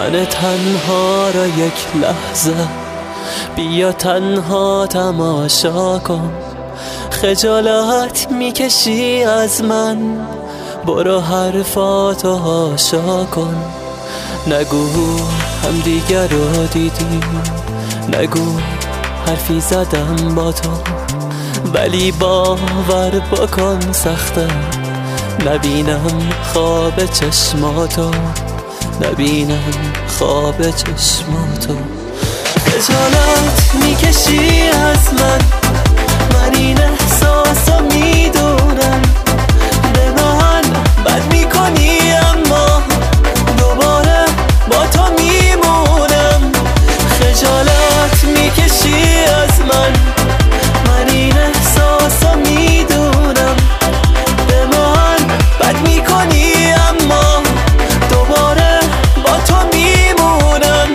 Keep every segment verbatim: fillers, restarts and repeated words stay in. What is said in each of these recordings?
من تنها را یک لحظه بیا تنها تماشا کن. خجالت میکشی از من، برو حرفاتو هاشا کن. نگو هم دیگر رو دیدی، نگو حرفی زدم با تو، ولی باور بکن سخته نبینم خواب چشماتو، نبینم خواب چشماتو. خجالت میکشی از من، من این احساسو میدونم. به من بد میکنی اما دوباره با تو میمونم. خجالت میکشی از من، من این احساسو میدونم. به من بد میکنی اما دوباره با تو میمونم.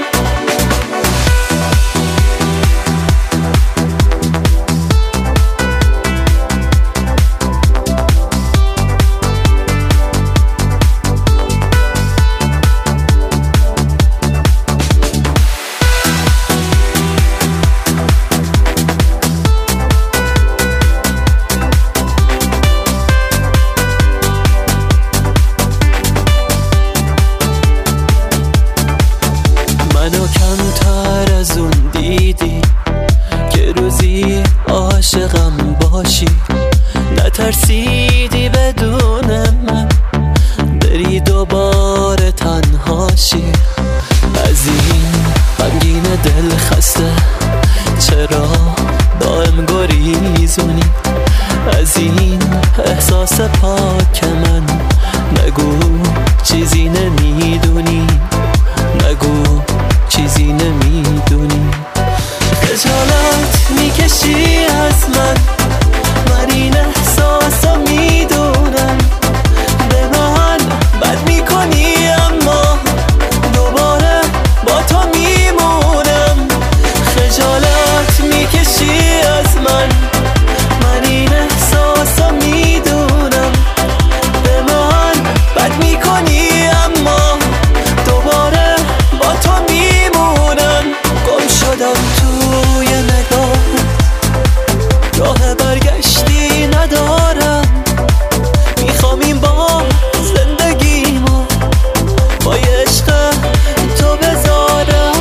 منو کمتر از اون دیدی که روزی عاشقم باشی. نترسیدی بدون من بری دوباره تنهاشی. از این غمگین دل خسته چرا دائم گریزونی؟ از این احساس پاک من نگو چیزی نمیدونی، نگو چیزی نمیدونی. خجالت میکشی از من، من این احساسو میدونم. به من بد میکنی اما دوباره با تو میمونم. خجالت میکشی از من، من این احساسو میدونم. به من بد میکنی اما دوباره با تو میمونم. گم شدم توی نگاه، راه برگشتی ندارم. میخوام این با زندگیمو با یه عشق تو بذارم.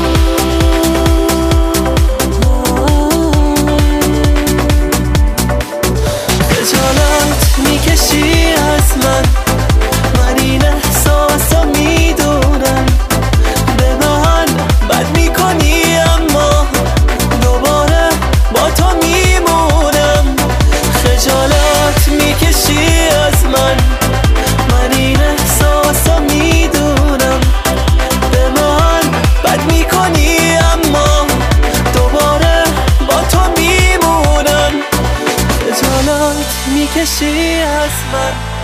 خجالت میکشی از من، من این احساسو میدونم. به من بد میکنی اما دوباره با تو میمونم. خجالت میکشی از من، من این احساسو میدونم. به من بد میکنی اما دوباره با تو میمونم. خجالت میکشی از من.